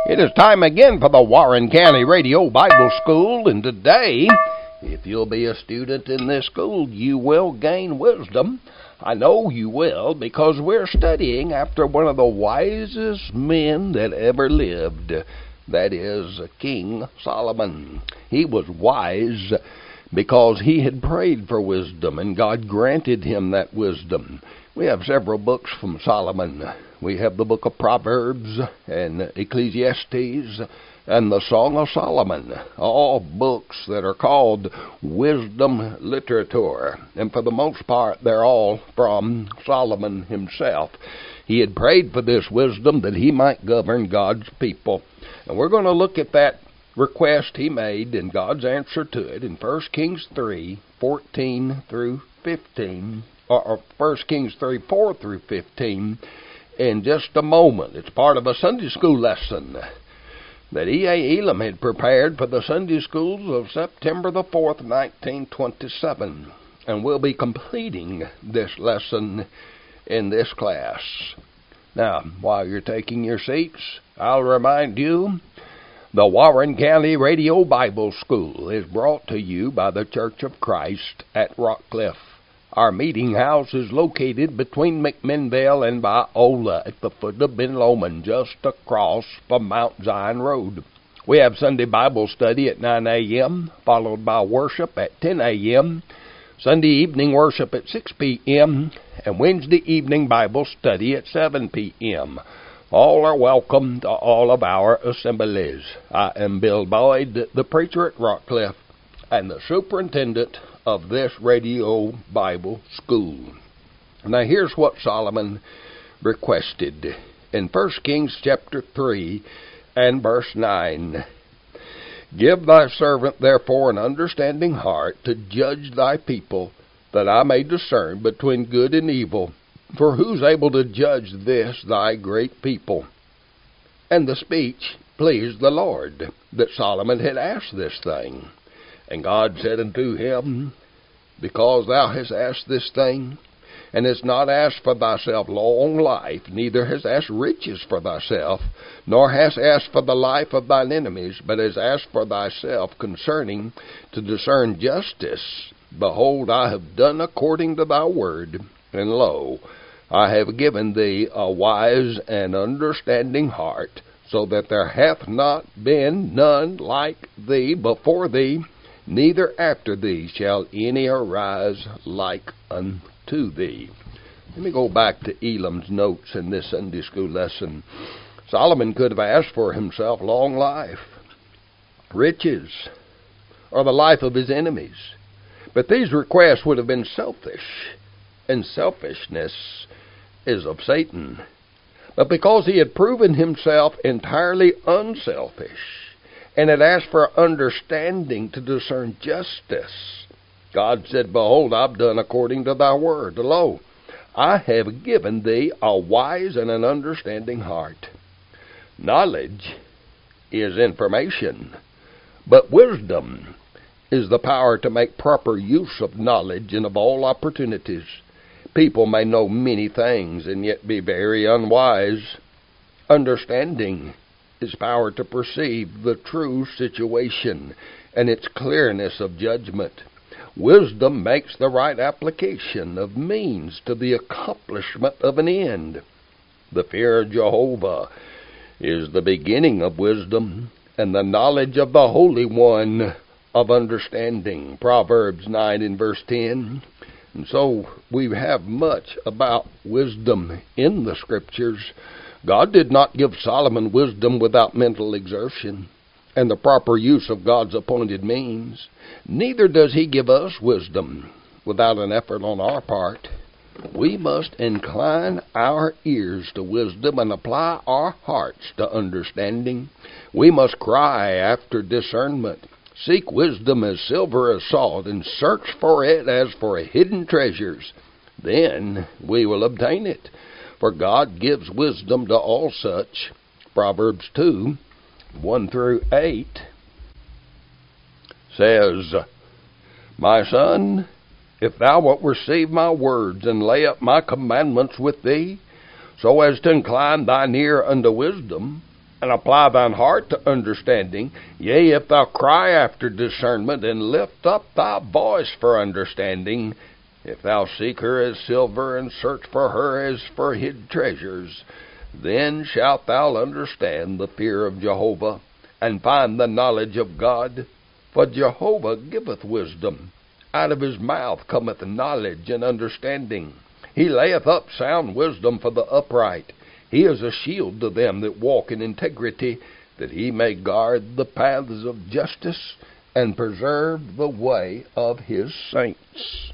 It is time again for the Warren County Radio Bible School, and today, if you'll be a student in this school, you will gain wisdom. I know you will, because we're studying after one of the wisest men that ever lived. That is King Solomon. He was wise because he had prayed for wisdom, and God granted him that wisdom. We have several books from Solomon. We have the book of Proverbs and Ecclesiastes and the Song of Solomon, all books that are called wisdom literature. And for the most part, they're all from Solomon himself. He had prayed for this wisdom that he might govern God's people. And we're going to look at that request he made and God's answer to it in 1 Kings 3, 14 through 15, or 1 Kings 3, 4 through 15, in just a moment. It's part of a Sunday school lesson that E.A. Elam had prepared for the Sunday schools of September the 4th, 1927. And we'll be completing this lesson in this class. Now, while you're taking your seats, I'll remind you, the Warren County Radio Bible School is brought to you by the Church of Christ at Rockcliffe. Our meeting house is located between McMinnville and Biola at the foot of Ben Lomond, just across from Mount Zion Road. We have Sunday Bible study at 9 a.m., followed by worship at 10 a.m., Sunday evening worship at 6 p.m., and Wednesday evening Bible study at 7 p.m. All are welcome to all of our assemblies. I am Bill Boyd, the preacher at Rockcliffe, and the superintendent of this radio Bible school. Now here's what Solomon requested in 1 Kings chapter 3 and verse 9. Give thy servant therefore an understanding heart to judge thy people, that I may discern between good and evil. For who's able to judge this thy great people? And the speech pleased the Lord, that Solomon had asked this thing. And God said unto him, Because thou hast asked this thing, and hast not asked for thyself long life, neither hast asked riches for thyself, nor hast asked for the life of thine enemies, but hast asked for thyself concerning to discern justice, behold, I have done according to thy word, and lo, I have given thee a wise and understanding heart, so that there hath not been none like thee before thee, neither after thee shall any arise like unto thee. Let me go back to Elam's notes in this Sunday school lesson. Solomon could have asked for himself long life, riches, or the life of his enemies. But these requests would have been selfish, and selfishness is of Satan. But because he had proven himself entirely unselfish, and had asked for understanding to discern justice, God said, Behold, I've done according to thy word. Lo, I have given thee a wise and an understanding heart. Knowledge is information, but wisdom is the power to make proper use of knowledge and of all opportunities. People may know many things and yet be very unwise. Understanding is power to perceive the true situation and its clearness of judgment. Wisdom makes the right application of means to the accomplishment of an end. The fear of Jehovah is the beginning of wisdom, and the knowledge of the Holy One of understanding. Proverbs 9 and verse 10. And so we have much about wisdom in the Scriptures. God did not give Solomon wisdom without mental exertion and the proper use of God's appointed means. Neither does he give us wisdom without an effort on our part. We must incline our ears to wisdom and apply our hearts to understanding. We must cry after discernment. Seek wisdom as silver as salt, and search for it as for hidden treasures. Then we will obtain it. For God gives wisdom to all such. Proverbs 2, 1 through 8 says, My son, if thou wilt receive my words, and lay up my commandments with thee, so as to incline thine ear unto wisdom, And apply thine heart to understanding. Yea, if thou cry after discernment, and lift up thy voice for understanding, if thou seek her as silver, and search for her as for hid treasures, then shalt thou understand the fear of Jehovah, and find the knowledge of God. For Jehovah giveth wisdom. Out of his mouth cometh knowledge and understanding. He layeth up sound wisdom for the upright. He is a shield to them that walk in integrity, that he may guard the paths of justice, and preserve the way of his saints.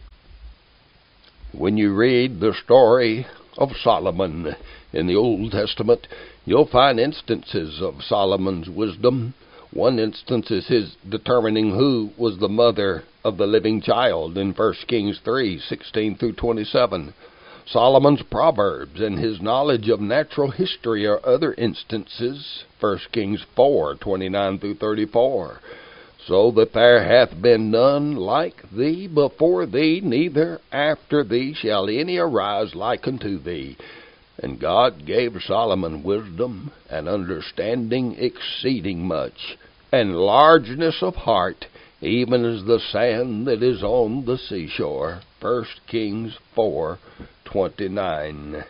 When you read the story of Solomon in the Old Testament, you'll find instances of Solomon's wisdom. One instance is his determining who was the mother of the living child in 1 Kings 3:16 through 27. Solomon's Proverbs and his knowledge of natural history are other instances, 1 Kings 4:29 through 34. So that there hath been none like thee before thee, neither after thee shall any arise like unto thee. And God gave Solomon wisdom and understanding exceeding much, and largeness of heart, even as the sand that is on the seashore. 1 Kings 4:29.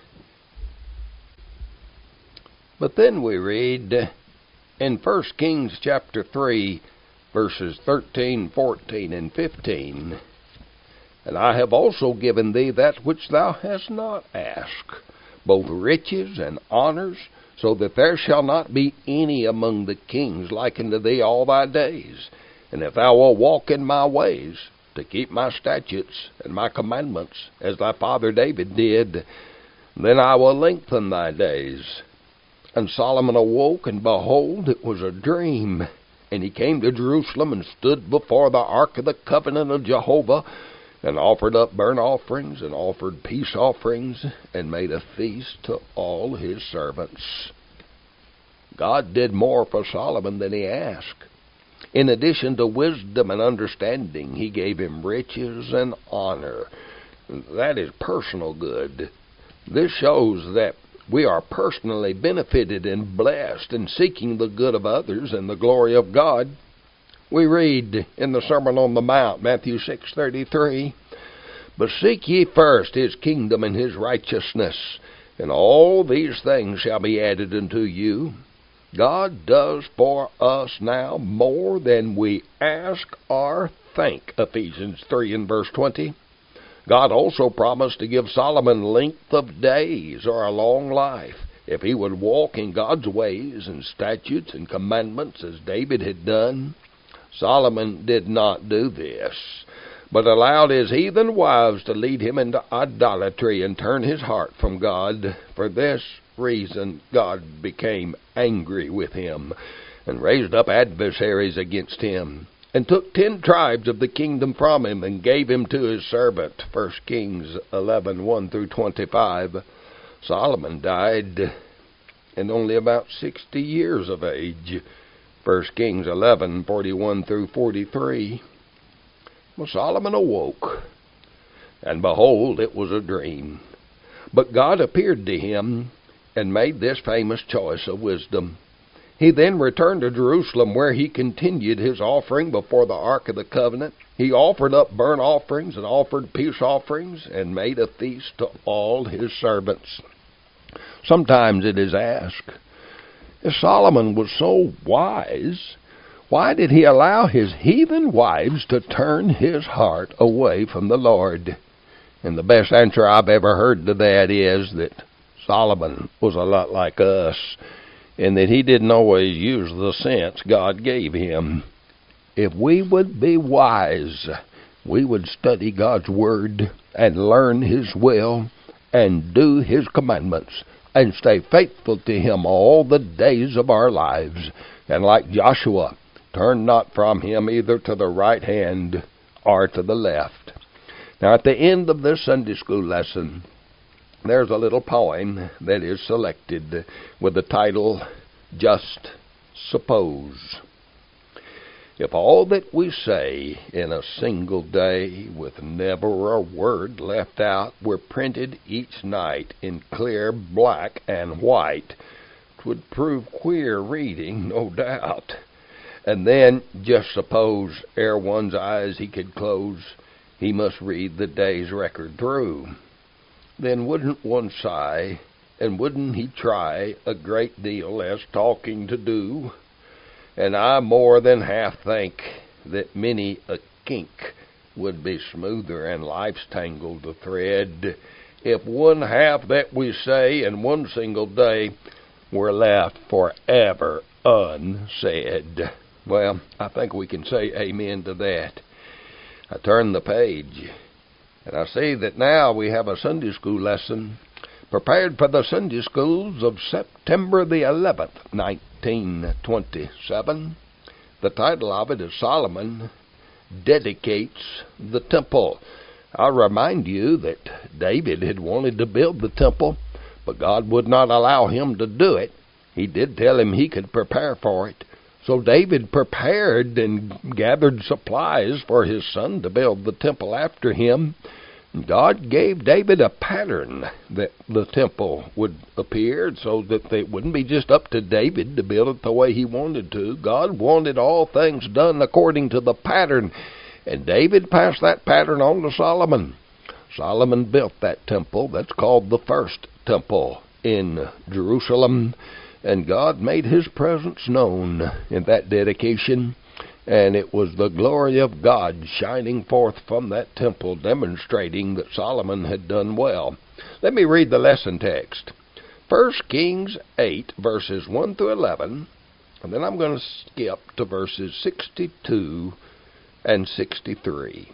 But then we read in 1 Kings chapter 3, verses 13, 14, and 15, And I have also given thee that which thou hast not asked, both riches and honors, so that there shall not be any among the kings like unto thee all thy days. And if thou wilt walk in my ways, to keep my statutes and my commandments, as thy father David did, then I will lengthen thy days. And Solomon awoke, and behold, it was a dream. And he came to Jerusalem, and stood before the ark of the covenant of Jehovah, and offered up burnt offerings, and offered peace offerings, and made a feast to all his servants. God did more for Solomon than he asked. In addition to wisdom and understanding, he gave him riches and honor. That is personal good. This shows that we are personally benefited and blessed in seeking the good of others and the glory of God. We read in the Sermon on the Mount, Matthew 6:33, But seek ye first his kingdom and his righteousness, and all these things shall be added unto you. God does for us now more than we ask or think, Ephesians 3 and verse 20. God also promised to give Solomon length of days, or a long life, if he would walk in God's ways and statutes and commandments as David had done. Solomon did not do this, but allowed his heathen wives to lead him into idolatry and turn his heart from God. For this reason God became angry with him and raised up adversaries against him, and took 10 tribes of the kingdom from him, and gave him to his servant. 1 Kings 11:1 through 25. Solomon died in only about 60 years of age. 1 Kings 11:41 through 43. Well, Solomon awoke, and behold, it was a dream. But God appeared to him and made this famous choice of wisdom. He then returned to Jerusalem, where he continued his offering before the Ark of the Covenant. He offered up burnt offerings and offered peace offerings, and made a feast to all his servants. Sometimes it is asked, if Solomon was so wise, why did he allow his heathen wives to turn his heart away from the Lord? And the best answer I've ever heard to that is that Solomon was a lot like us, and that he didn't always use the sense God gave him. If we would be wise, we would study God's Word and learn His will and do His commandments and stay faithful to Him all the days of our lives. And like Joshua, turn not from Him either to the right hand or to the left. Now, at the end of this Sunday school lesson, there's a little poem that is selected with the title, Just Suppose. If all that we say in a single day, with never a word left out, were printed each night in clear black and white, would prove queer reading, no doubt. And then, just suppose, ere one's eyes he could close, he must read the day's record through. Then wouldn't one sigh, and wouldn't he try a great deal less talking to do? And I more than half think that many a kink would be smoother and life's tangled to thread if one half that we say in one single day were left forever unsaid. Well, I think we can say amen to that. I turn the page, and I see that now we have a Sunday school lesson prepared for the Sunday schools of September the 11th, 1927. The title of it is Solomon Dedicates the Temple. I'll remind you that David had wanted to build the temple, but God would not allow him to do it. He did tell him he could prepare for it. So David prepared and gathered supplies for his son to build the temple after him. God gave David a pattern that the temple would appear so that it wouldn't be just up to David to build it the way he wanted to. God wanted all things done according to the pattern, and David passed that pattern on to Solomon. Solomon built that temple. That's called the first temple in Jerusalem. And God made his presence known in that dedication, and it was the glory of God shining forth from that temple, demonstrating that Solomon had done well. Let me read the lesson text. 1 Kings 8, verses 1 through 11, and then I'm going to skip to verses 62 and 63.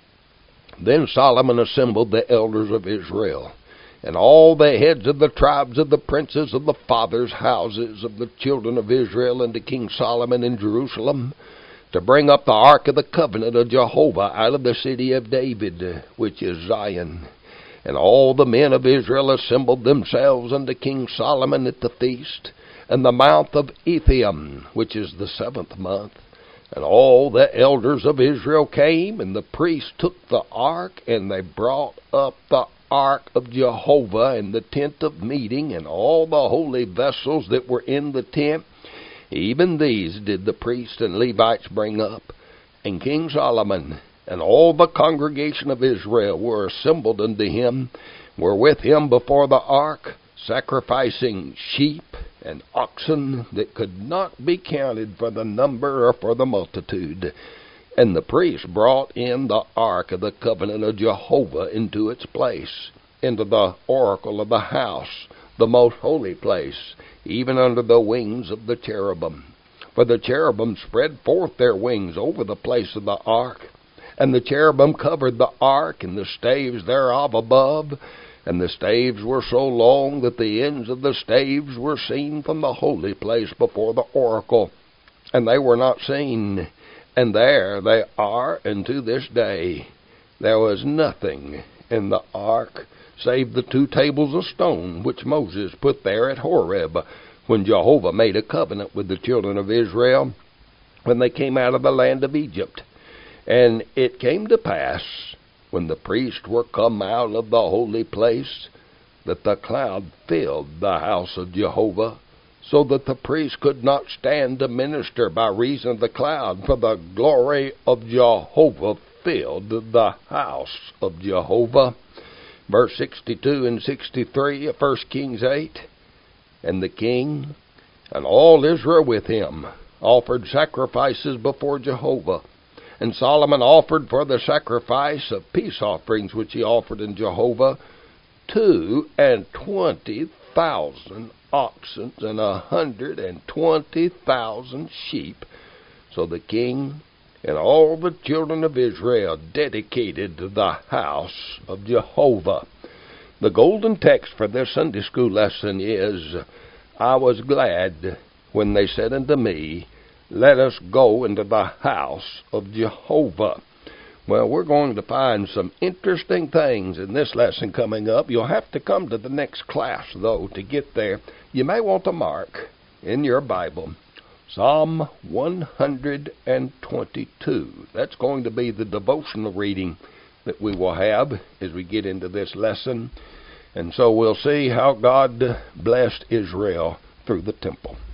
Then Solomon assembled the elders of Israel, and all the heads of the tribes of the princes of the fathers' houses of the children of Israel unto King Solomon in Jerusalem, to bring up the ark of the covenant of Jehovah out of the city of David, which is Zion. And all the men of Israel assembled themselves unto King Solomon at the feast, in the mount of Ethaim, which is the 7th month. And all the elders of Israel came, and the priests took the ark, and they brought up the ark of Jehovah in the tent of meeting, and all the holy vessels that were in the tent, even these did the priests and Levites bring up. And King Solomon and all the congregation of Israel were assembled unto him, were with him before the ark, sacrificing sheep and oxen that could not be counted for the number or for the multitude. And the priests brought in the ark of the covenant of Jehovah into its place, into the oracle of the house, the most holy place, even under the wings of the cherubim. For the cherubim spread forth their wings over the place of the ark, and the cherubim covered the ark and the staves thereof above, and the staves were so long that the ends of the staves were seen from the holy place before the oracle, and they were not seen. And there they are unto this day. There was nothing in the ark save the 2 tables of stone which Moses put there at Horeb, when Jehovah made a covenant with the children of Israel when they came out of the land of Egypt. And it came to pass, when the priests were come out of the holy place, that the cloud filled the house of Jehovah, so that the priests could not stand to minister by reason of the cloud, for the glory of Jehovah filled the house of Jehovah. Verse 62 and 63 of 1 Kings 8. And the king and all Israel with him offered sacrifices before Jehovah. And Solomon offered for the sacrifice of peace offerings which he offered in Jehovah 22,000 oxen and 120,000 sheep. So the king and all the children of Israel dedicated the house of Jehovah. The golden text for this Sunday school lesson is, I was glad when they said unto me, let us go into the house of Jehovah. Well, we're going to find some interesting things in this lesson coming up. You'll have to come to the next class, though, to get there. You may want to mark in your Bible Psalm 122. That's going to be the devotional reading that we will have as we get into this lesson. And so we'll see how God blessed Israel through the temple.